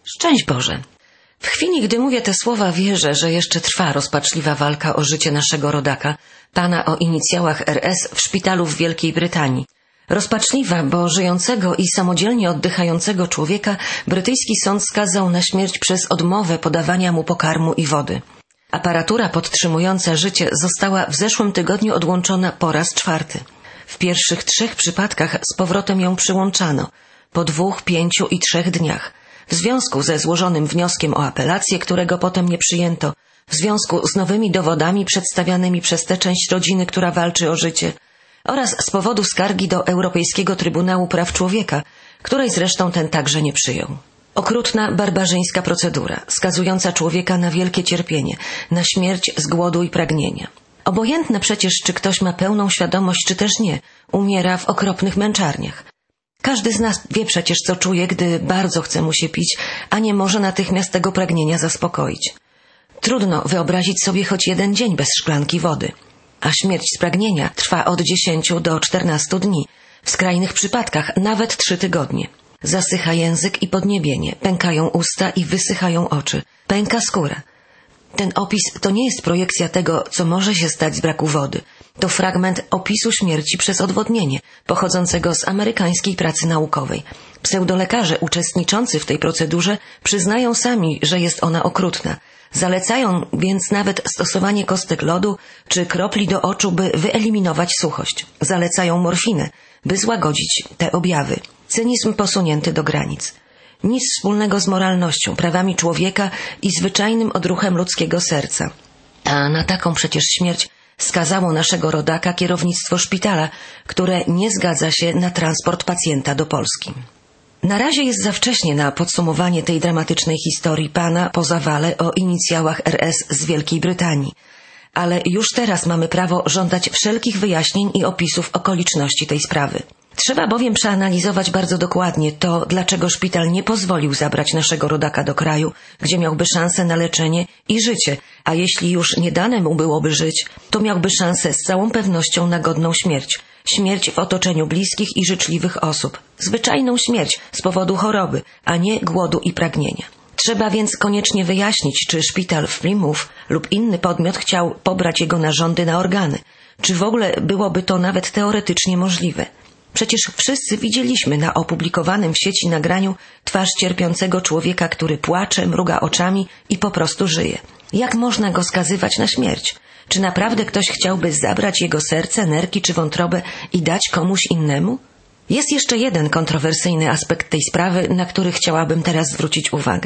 Szczęść Boże! W chwili, gdy mówię te słowa, wierzę, że jeszcze trwa rozpaczliwa walka o życie naszego rodaka, pana o inicjałach RS w szpitalu w Wielkiej Brytanii. Rozpaczliwa, bo żyjącego i samodzielnie oddychającego człowieka brytyjski sąd skazał na śmierć przez odmowę podawania mu pokarmu i wody. Aparatura podtrzymująca życie została w zeszłym tygodniu odłączona po raz 4. W pierwszych 3 przypadkach z powrotem ją przyłączano, po 2, 5 i 3 dniach. W związku ze złożonym wnioskiem o apelację, którego potem nie przyjęto, w związku z nowymi dowodami przedstawianymi przez tę część rodziny, która walczy o życie, oraz z powodu skargi do Europejskiego Trybunału Praw Człowieka, której zresztą ten także nie przyjął. Okrutna, barbarzyńska procedura, skazująca człowieka na wielkie cierpienie, na śmierć z głodu i pragnienia. Obojętne przecież, czy ktoś ma pełną świadomość, czy też nie, umiera w okropnych męczarniach. Każdy z nas wie przecież, co czuje, gdy bardzo chce mu się pić, a nie może natychmiast tego pragnienia zaspokoić. Trudno wyobrazić sobie choć jeden dzień bez szklanki wody. A śmierć z pragnienia trwa od 10 do 14 dni, w skrajnych przypadkach nawet 3 tygodnie. Zasycha język i podniebienie, pękają usta i wysychają oczy, pęka skóra. Ten opis to nie jest projekcja tego, co może się stać z braku wody. To fragment opisu śmierci przez odwodnienie, pochodzącego z amerykańskiej pracy naukowej. Pseudolekarze uczestniczący w tej procedurze przyznają sami, że jest ona okrutna. Zalecają więc nawet stosowanie kostek lodu czy kropli do oczu, by wyeliminować suchość. Zalecają morfinę, by złagodzić te objawy. Cynizm posunięty do granic. Nic wspólnego z moralnością, prawami człowieka i zwyczajnym odruchem ludzkiego serca. A na taką przecież śmierć skazało naszego rodaka kierownictwo szpitala, które nie zgadza się na transport pacjenta do Polski. Na razie jest za wcześnie na podsumowanie tej dramatycznej historii pana po zawale o inicjałach RS z Wielkiej Brytanii. Ale już teraz mamy prawo żądać wszelkich wyjaśnień i opisów okoliczności tej sprawy. Trzeba bowiem przeanalizować bardzo dokładnie to, dlaczego szpital nie pozwolił zabrać naszego rodaka do kraju, gdzie miałby szansę na leczenie i życie, a jeśli już nie dane mu byłoby żyć, to miałby szansę z całą pewnością na godną śmierć. Śmierć w otoczeniu bliskich i życzliwych osób. Zwyczajną śmierć z powodu choroby, a nie głodu i pragnienia. Trzeba więc koniecznie wyjaśnić, czy szpital w Plymouth lub inny podmiot chciał pobrać jego narządy na organy. Czy w ogóle byłoby to nawet teoretycznie możliwe. Przecież wszyscy widzieliśmy na opublikowanym w sieci nagraniu twarz cierpiącego człowieka, który płacze, mruga oczami i po prostu żyje. Jak można go skazywać na śmierć? Czy naprawdę ktoś chciałby zabrać jego serce, nerki czy wątrobę i dać komuś innemu? Jest jeszcze jeden kontrowersyjny aspekt tej sprawy, na który chciałabym teraz zwrócić uwagę.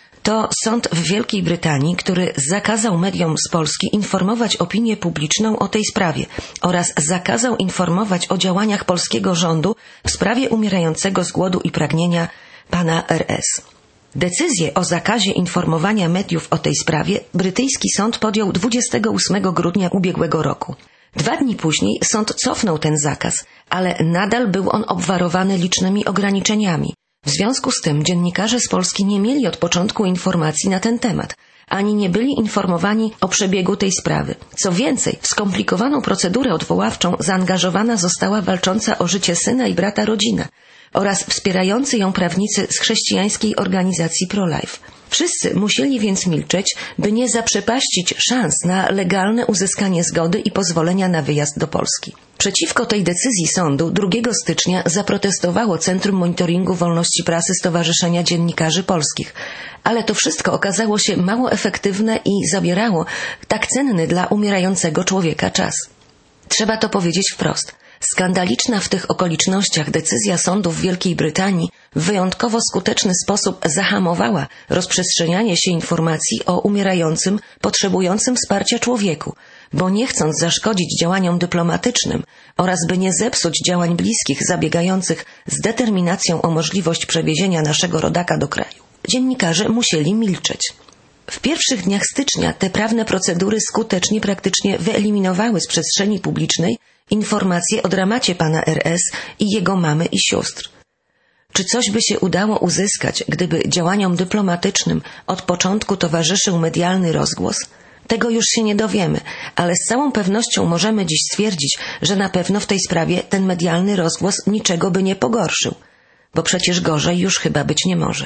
To sąd w Wielkiej Brytanii, który zakazał mediom z Polski informować opinię publiczną o tej sprawie oraz zakazał informować o działaniach polskiego rządu w sprawie umierającego z głodu i pragnienia pana RS. Decyzję o zakazie informowania mediów o tej sprawie brytyjski sąd podjął 28 grudnia ubiegłego roku. 2 dni później sąd cofnął ten zakaz, ale nadal był on obwarowany licznymi ograniczeniami. W związku z tym dziennikarze z Polski nie mieli od początku informacji na ten temat, ani nie byli informowani o przebiegu tej sprawy. Co więcej, w skomplikowaną procedurę odwoławczą zaangażowana została walcząca o życie syna i brata rodzina oraz wspierający ją prawnicy z chrześcijańskiej organizacji Pro-Life. Wszyscy musieli więc milczeć, by nie zaprzepaścić szans na legalne uzyskanie zgody i pozwolenia na wyjazd do Polski. Przeciwko tej decyzji sądu 2 stycznia zaprotestowało Centrum Monitoringu Wolności Prasy Stowarzyszenia Dziennikarzy Polskich, ale to wszystko okazało się mało efektywne i zabierało tak cenny dla umierającego człowieka czas. Trzeba to powiedzieć wprost. Skandaliczna w tych okolicznościach decyzja sądu w Wielkiej Brytanii w wyjątkowo skuteczny sposób zahamowała rozprzestrzenianie się informacji o umierającym, potrzebującym wsparcia człowieku, bo nie chcąc zaszkodzić działaniom dyplomatycznym oraz by nie zepsuć działań bliskich zabiegających z determinacją o możliwość przewiezienia naszego rodaka do kraju, dziennikarze musieli milczeć. W pierwszych dniach stycznia te prawne procedury skutecznie praktycznie wyeliminowały z przestrzeni publicznej informacje o dramacie pana RS i jego mamy i sióstr. Czy coś by się udało uzyskać, gdyby działaniom dyplomatycznym od początku towarzyszył medialny rozgłos? Tego już się nie dowiemy, ale z całą pewnością możemy dziś stwierdzić, że na pewno w tej sprawie ten medialny rozgłos niczego by nie pogorszył, bo przecież gorzej już chyba być nie może.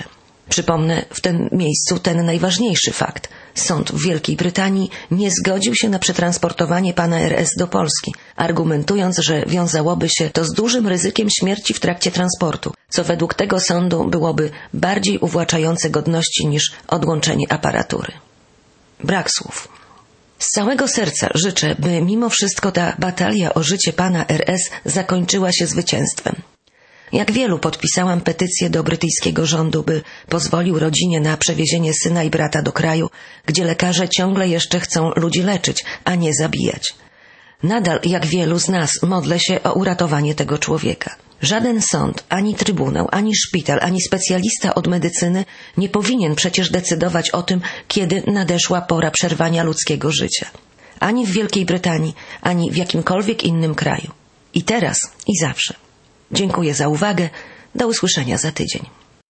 Przypomnę w tym miejscu ten najważniejszy fakt. Sąd w Wielkiej Brytanii nie zgodził się na przetransportowanie pana RS do Polski, argumentując, że wiązałoby się to z dużym ryzykiem śmierci w trakcie transportu, co według tego sądu byłoby bardziej uwłaczające godności niż odłączenie aparatury. Brak słów. Z całego serca życzę, by mimo wszystko ta batalia o życie pana RS zakończyła się zwycięstwem. Jak wielu podpisałam petycję do brytyjskiego rządu, by pozwolił rodzinie na przewiezienie syna i brata do kraju, gdzie lekarze ciągle jeszcze chcą ludzi leczyć, a nie zabijać. Nadal, jak wielu z nas, modlę się o uratowanie tego człowieka. Żaden sąd, ani trybunał, ani szpital, ani specjalista od medycyny nie powinien przecież decydować o tym, kiedy nadeszła pora przerwania ludzkiego życia. Ani w Wielkiej Brytanii, ani w jakimkolwiek innym kraju. I teraz, i zawsze. Dziękuję za uwagę. Do usłyszenia za tydzień.